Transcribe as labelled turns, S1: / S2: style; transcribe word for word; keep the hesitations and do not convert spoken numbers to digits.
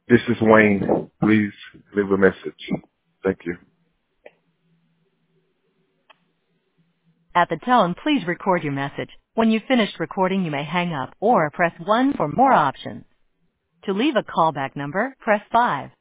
S1: This is Wayne. Please leave a message. Thank you.
S2: At the tone, please record your message. When you've finished recording, you may hang up or press one for more options. To leave a callback number, press five.